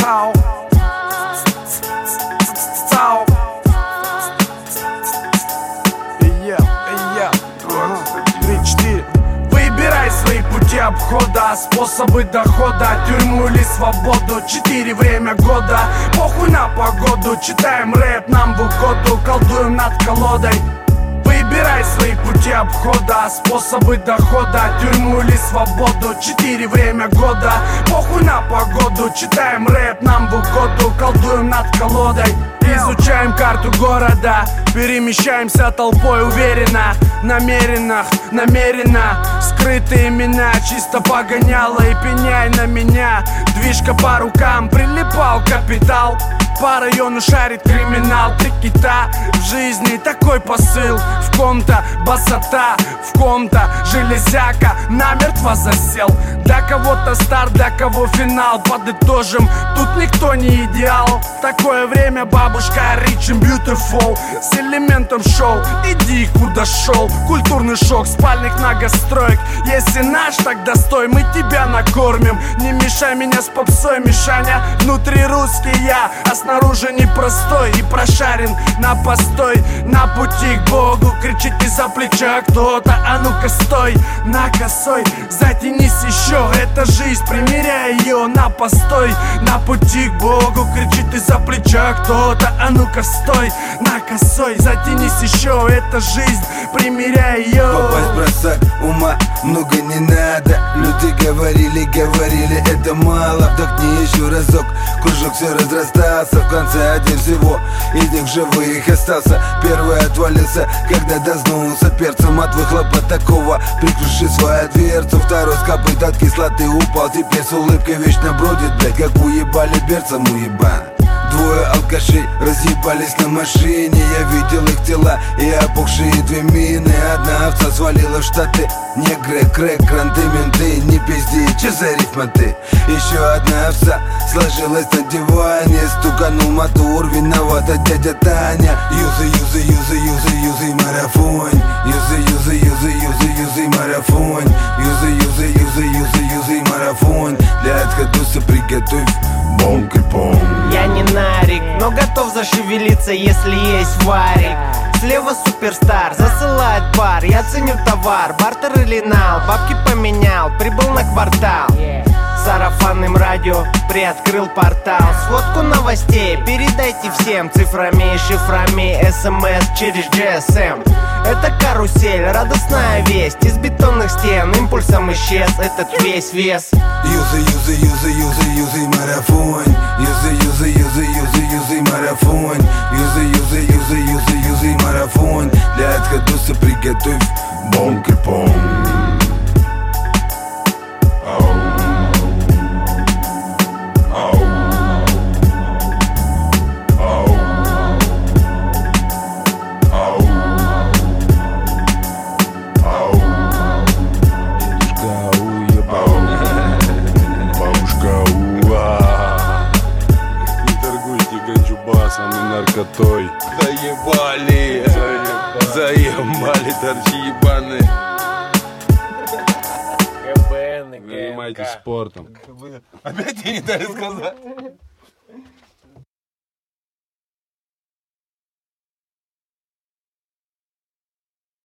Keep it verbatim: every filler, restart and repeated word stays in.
Цау. Цау. Я, я. Три-четыре. Выбирай свои пути обхода, способы дохода, тюрьму или свободу. Четыре время года, похуй на погоду. Читаем рэп нам в угоду, колдуем над колодой. Выбирай свои пути обхода, способы дохода, тюрьму или свободу. Четыре время года, похуй на погоду. Читаем рэп нам в угоду, колдуем над колодой. Изучаем карту города, перемещаемся толпой уверенно. Намеренно, намеренно, скрытые имена, чисто погоняло и пеняй на меня. Движка по рукам, прилипал капитал. По району шарит криминал, три кита. В жизни такой посыл, в ком-то басота, в ком-то железяка намертво засел. Для кого-то старт, для кого финал. Подытожим, тут никто не идеал. Такое время бабушка rich and beautiful, с элементом шоу, иди куда шел. Культурный шок, спальник на гастроек. Если наш, тогда стой, мы тебя накормим. Не мешай меня с попсой, Мишаня. Внутри русский я, а снаружи непростой и прошарен на постой. На пути к Богу кричит из-за плеча кто-то. А ну-ка стой, на косой, затянись еще. Это жизнь, примеряй ее на постой. На пути к Богу кричит из-за плеча кто-то. А ну-ка стой, на косой, затянись еще. Это жизнь, примеряй ее. Попасть в бросок ума много не надо. Люди говорили, говорили, это мало. Вдохни еще разок, кружок все разрастался. В конце один всего из них живых остался. Первый отвалился, когда дознулся перцем от выхлопа такого. Прикруши свою дверцу, второй скопыт от кислоты упал. Теперь с улыбкой вечно бродит, блядь, как уебали берцем уебан. Двое алкашей разъебались на машине. Я видел их тела и опухшие две мины. Одна овца свалила в Штаты. Негры, крэк, кранты, менты. Не пизди, че за рифма ты? Еще одна овца сложилась на диване. Стуканул мотор, виновата дядя Таня. Юзы, юзы, юзы, юзы, юзы, марафон. Юзы, юзы, юзы, юзы, юзы, марафон. Юзы, юзы, юзы, юзы, юзы, марафон. Для отходуса приготовь бонг и пом. Я не нарик, но готов зашевелиться, если есть варик. Слева суперстар, засылает пар. Я ценю товар, бартер или нал. Бабки поменял, прибыл на квартал. Сарафанным радио приоткрыл портал. Сводку новостей передайте всем. Цифрами и шифрами, смс через джи эс эм. Это карусель, радостная весть. Из бетонных стен импульсом исчез этот весь вес. Юзы, юзы, юзы, юзы, юзы, марафон. Юзы, юзы, юзы, юзы, юзы, марафон. Юзы, юзы, юзы, юзы, юзы, марафон. Для отходуса приготовь бонг и пом. Наркотой. Заебали, заебали, заебали торчи ебаные. Занимайтесь спортом. Опять я не дали сказать.